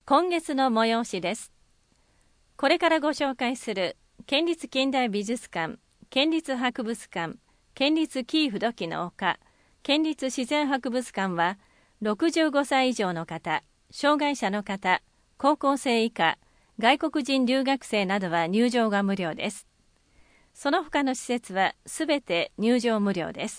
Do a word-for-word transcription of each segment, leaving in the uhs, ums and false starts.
今月の催しです。これからご紹介する県立近代美術館、県立博物館、県立紀伊不土記のほか、県立自然博物館はろくじゅうごさい以上の方、障害者の方、高校生以下、外国人留学生などは入場が無料です。その他の施設はすべて入場無料です。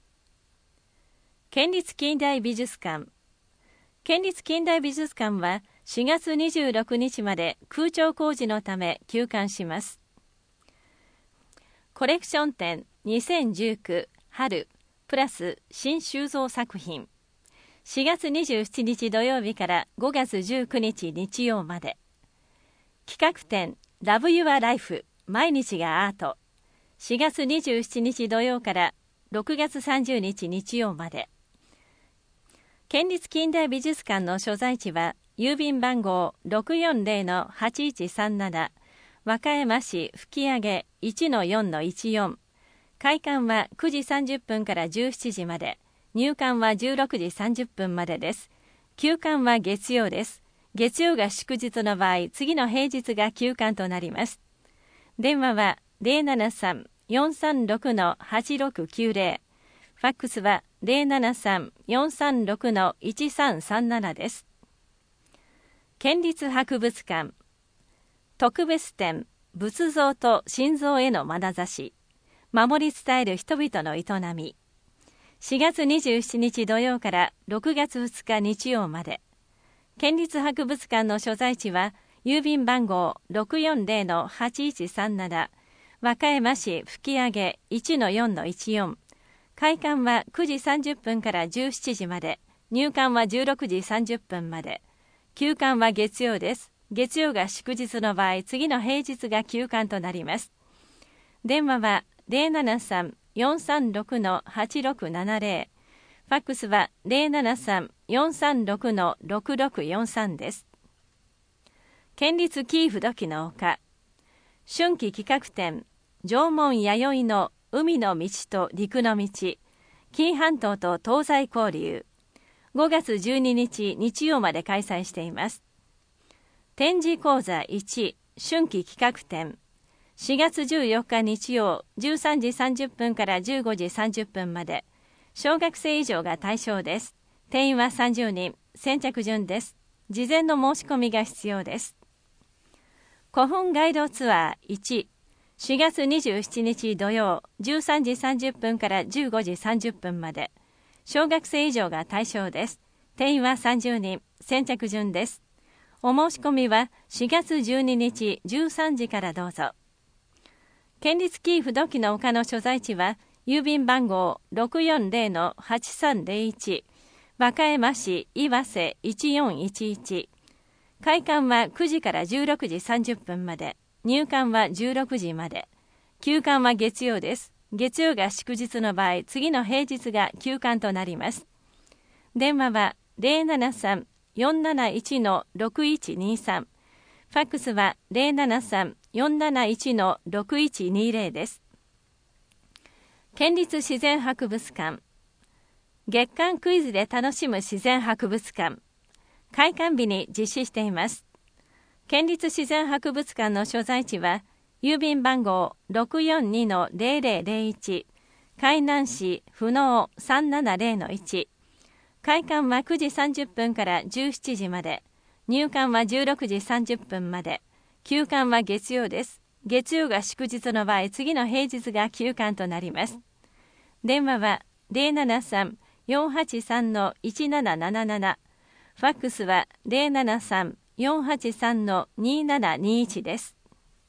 県立近代美術館。県立近代美術館はしがつにじゅうろくにちまで空調工事のため休館します。コレクション展にせんじゅうきゅう春プラス新収蔵作品、しがつにじゅうしちにち土曜日からごがつじゅうくにち日曜まで。企画展 Love Your Life 毎日がアート、しがつにじゅうしちにち土曜からろくがつさんじゅうにち日曜まで。県立近代美術館の所在地は郵便番号 ろくよんぜろのはちいちさんなな 和歌山市吹上 いちのよんのいちよん。開館はくじさんじゅっぷんからじゅうしちじまで、入館はじゅうろくじさんじゅっぷんまでです。休館は月曜です。月曜が祝日の場合、次の平日が休館となります。電話は ゼロななさん よんさんろく はちろくきゅうぜろ。ファックスは ゼロななさん よんさんろく いちさんさんなな です。県立博物館。特別展、仏像と心臓への眼差し。守り伝える人々の営み。しがつにじゅうしちにち土曜からろくがつふつか日曜まで。県立博物館の所在地は郵便番号 ろくよんぜろのはちいちさんなな 和歌山市吹上 いちのよんのいちよん。開館はくじさんじゅっぷんからじゅうしちじまで、入館はじゅうろくじさんじゅっぷんまで。休館は月曜です。月曜が祝日の場合、次の平日が休館となります。電話は ゼロななさん よんさんろく はちろくななぜろ。ファックスは ゼロななさん よんさんろく ろくろくよんさん です。県立紀伊不土記のほか、春季企画展、縄文弥生の海の道と陸の道、紀伊半島と東西交流、ごがつじゅうににち日曜まで開催しています。展示講座いち春季企画展、しがつじゅうよっか日曜じゅうさんじさんじゅっぷんからじゅうごじさんじゅっぷんまで、小学生以上が対象です。定員はさんじゅうにん、先着順です。事前の申し込みが必要です。古墳ガイドツアーいち、しがつにじゅうしちにち土曜じゅうさんじさんじゅっぷんからじゅうごじさんじゅっぷんまで。小学生以上が対象です。定員はさんじゅうにん、先着順です。お申し込みはしがつじゅうににちじゅうさんじからどうぞ。県立紀伊不土記の丘の所在地は郵便番号 ろくよんぜろのはちさんぜろいち 和歌山市岩瀬いちよんいちいち。開館はくじからじゅうろくじさんじゅっぷんまで、入館はじゅうろくじまで。休館は月曜です。月曜が祝日の場合、次の平日が休館となります。電話は ゼロななさん よんなないち ろくいちにさん。ファックスは ゼロななさん よんなないち ろくいちにぜろ です。県立自然博物館。月間クイズで楽しむ自然博物館。開館日に実施しています。県立自然博物館の所在地は郵便番号 ろくよんにのぜろぜろぜろいち 海南市不能さんななぜろのいち。開館はくじさんじゅっぷんからじゅうしちじまで、入館はじゅうろくじさんじゅっぷんまで。休館は月曜です。月曜が祝日の場合、次の平日が休館となります。電話は ゼロななさん よんはちさん いちなななななな。ファックスは ゼロななさん よんはちさん にななにいち です。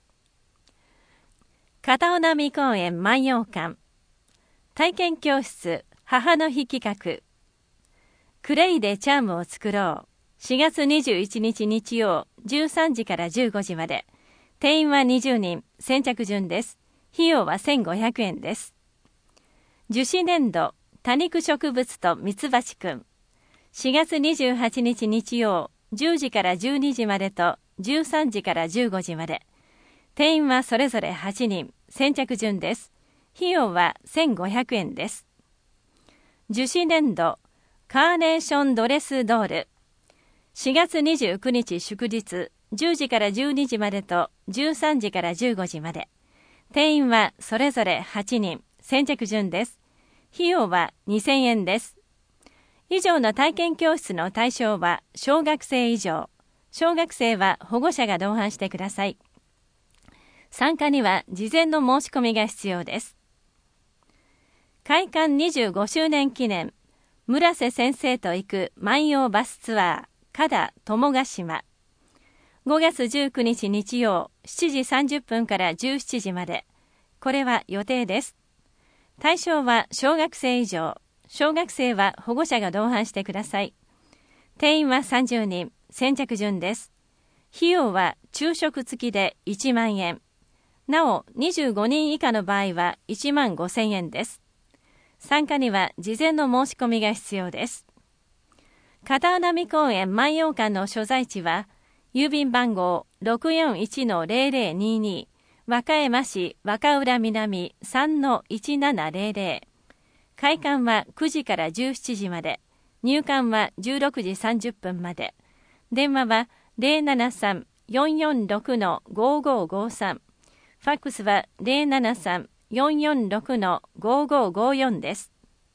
片尾波公園万葉館。体験教室母の日企画。クレイでチャームを作ろう。しがつにじゅういちにち日曜じゅうさんじからじゅうごじまで。定員はにじゅうにん、先着順です。費用はせんごひゃくえんです。樹脂粘土、多肉植物とミツバチくん。しがつにじゅうはちにち日曜じゅうじからじゅうにじまでとじゅうさんじからじゅうごじまで。定員はそれぞれはちにん、先着順です。費用はせんごひゃくえんです。樹脂粘土、カーネーションドレスドール。 しがつにじゅうくにち祝日、じゅうじからじゅうにじまでとじゅうさんじからじゅうごじまで。定員はそれぞれはちにん、先着順です。費用はにせんえんです。以上の体験教室の対象は小学生以上。小学生は保護者が同伴してください。参加には事前の申し込みが必要です。開館にじゅうごしゅうねん記念、村瀬先生と行く万葉バスツアー、加田友ヶ島。ごがつじゅうくにち日曜、しちじさんじゅっぷんからじゅうしちじまで。これは予定です。対象は小学生以上。小学生は保護者が同伴してください。定員はさんじゅうにん、先着順です。費用は昼食付きでいちまんえん。なお、にじゅうごにん以下の場合はいちまんごせんえんです。参加には事前の申し込みが必要です。片穴見公園万葉館の所在地は、郵便番号 ろくよんいちのゼロゼロにに、和歌山市若浦南 さんのいちななゼロゼロ。開館はくじからじゅうしちじまで、入館はじゅうろくじさんじゅっぷんまで。電話は ゼロななさん よんよんろく ごーごーごーさん。ファックスは ゼロななさん よんよんろく ごーごーごーよん です。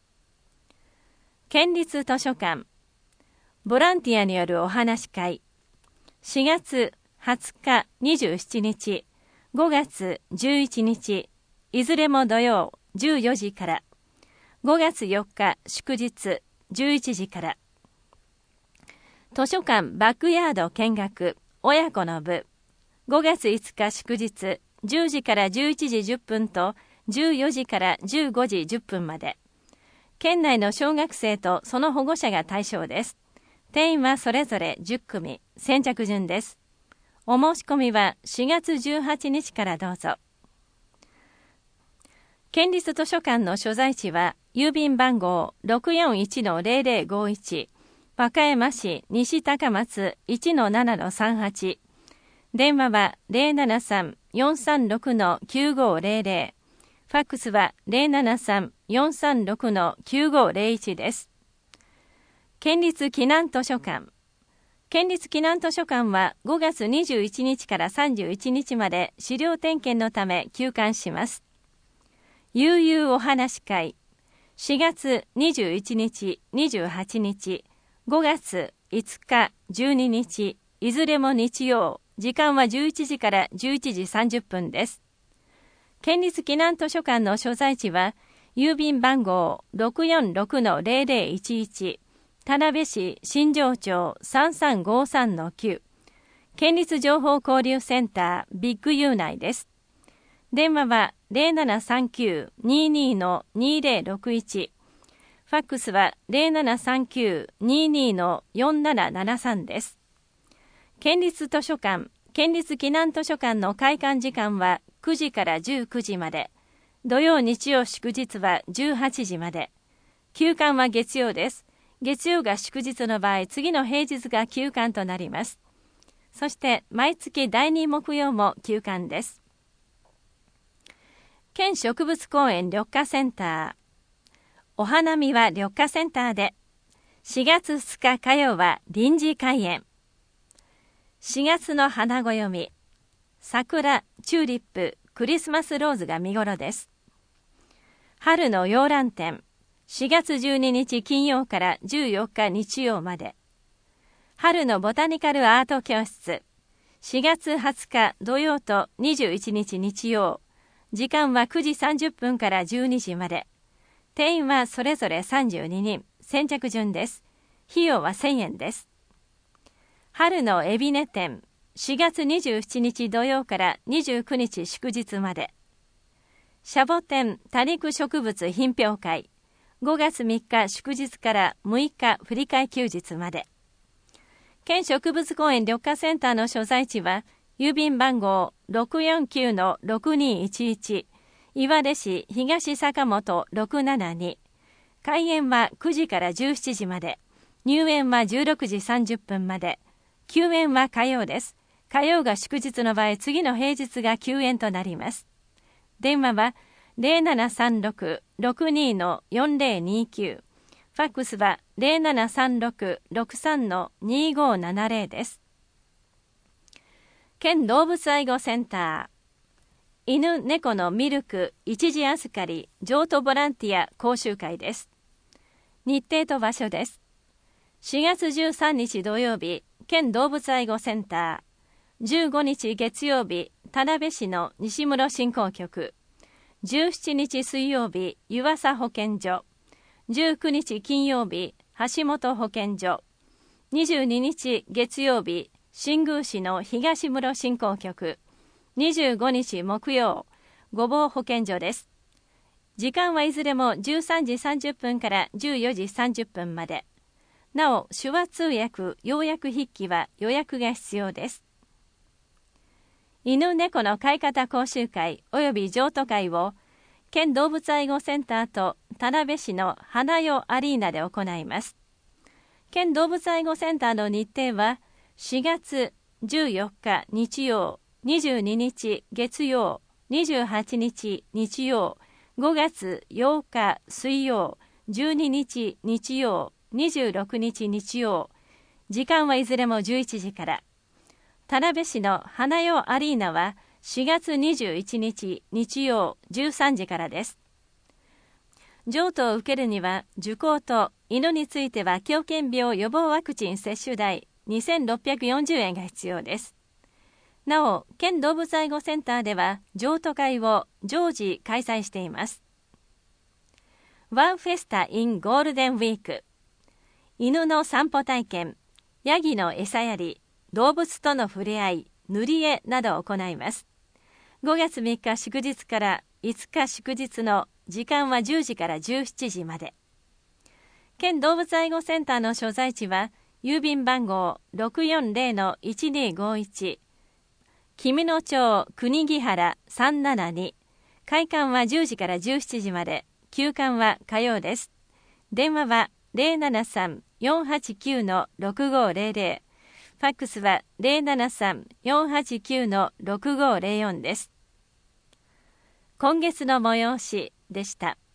県立図書館ボランティアによるお話し会。しがつはつか、にじゅうしちにち、ごがつじゅういちにち、いずれも土曜じゅうよじから、ごがつよっか祝日じゅういちじから。図書館バックヤード見学親子の部。ごがついつか祝日じゅうじからじゅういちじじゅっぷんとじゅうよじからじゅうごじじゅっぷんまで。県内の小学生とその保護者が対象です。定員はそれぞれじゅっくみ、先着順です。お申し込みはしがつじゅうはちにちからどうぞ。県立図書館の所在地は郵便番号 ろくよんいちのゼロゼロごいち、和歌山市西高松 いちのななのさんはち。電話は ゼロななさん よんさんろく きゅうごーゼロゼロ。ファックスは ゼロななさん よんさんろく きゅうごーゼロいち です。県立避難図書館。県立避難図書館はごがつにじゅういちにちからさんじゅういちにちまで資料点検のため休館します。悠々お話し会。しがつにじゅういちにち、にじゅうはちにち、ごがついつか、じゅうににち、いずれも日曜、時間はじゅういちじからじゅういちじさんじゅっぷんです。県立避難図書館の所在地は、郵便番号 ろくよんろくのゼロゼロいちいち、田辺市新庄町 さんさんごさんのきゅう、県立情報交流センタービッグユー内です。電話は ゼロななさんきゅう にーにーのにーゼロろくいち、ファックスは ゼロななさんきゅう にーにーのよんななななさんです。県立図書館、県立避難図書館の開館時間はくじからじゅうくじまで、土曜日曜祝日はじゅうはちじまで、休館は月曜です。月曜が祝日の場合、次の平日が休館となります。そして毎月だいに木曜も休館です。県植物公園緑化センター。お花見は緑化センターで。しがつふつか火曜は臨時開園。しがつの花暦。桜、チューリップ、クリスマスローズが見頃です。春の洋蘭展。しがつじゅうににち金曜からじゅうよっか日曜まで。春のボタニカルアート教室。しがつはつか土曜とにじゅういちにち日曜。時間はくじさんじゅっぷんからじゅうにじまで。定員はそれぞれさんじゅうににん。先着順です。費用はせんえんです。春のエビネ展。しがつにじゅうしちにち土曜からにじゅうくにち祝日まで。シャボテン多肉植物品評会。ごがつみっか祝日からむいか振り替え休日まで。県植物公園緑化センターの所在地は、郵便番号 ろくよんきゅうのろくにいちいち、岩出市東坂本ろくななに。開園はくじからじゅうしちじまで。入園はじゅうろくじさんじゅっぷんまで。休園は火曜です。火曜が祝日の場合、次の平日が休園となります。電話はゼロななさんろく ろくにのよんゼロにきゅう。ファックスはゼロななさんろく ろくさん にごななゼロです。県動物愛護センター、犬猫のミルク一時預かり譲渡ボランティア講習会です。日程と場所です。しがつじゅうさんにち土曜日、県動物愛護センター、じゅうごにち月曜日、田辺市の西室振興局、じゅうしちにち水曜日、湯浅保健所、じゅうくにち金曜日、橋本保健所、にじゅうににち月曜日、新宮市の東室振興局、にじゅうごにち木曜、御坊保健所です。時間はいずれもじゅうさんじさんじゅっぷんからじゅうよじさんじゅっぷんまで。なお、手話通訳、要約筆記は予約が必要です。犬猫の飼い方講習会及び譲渡会を県動物愛護センターと田辺市の花代アリーナで行います。県動物愛護センターの日程はしがつじゅうよっか日曜、にじゅうににち月曜、にじゅうはちにち日曜、ごがつようか水曜、じゅうににち日曜、にじゅうろくにち日曜、時間はいずれもじゅういちじから。田辺市の花代アリーナはしがつにじゅういちにち日曜じゅうさんじからです。譲渡を受けるには受講と犬については狂犬病予防ワクチン接種代にせんろっぴゃくよんじゅうえんが必要です。なお、県動物愛護センターでは譲渡会を常時開催しています。ワンフェスタ in ゴールデンウィーク、犬の散歩体験、ヤギの餌やり、動物との触れ合い、塗り絵などを行います。ごがつみっか祝日からいつか祝日の時間はじゅうじからじゅうしちじまで。県動物愛護センターの所在地は郵便番号 ろくよんゼロのいちにごいち、君野町国木原さんななに、開館はじゅうじからじゅうしちじまで、休館は火曜です。電話は ゼロななさん よんはちきゅう ろくごゼロゼロ、ファックスは ゼロななさん よんはちきゅう ろくごゼロよんです。今月の催しでした。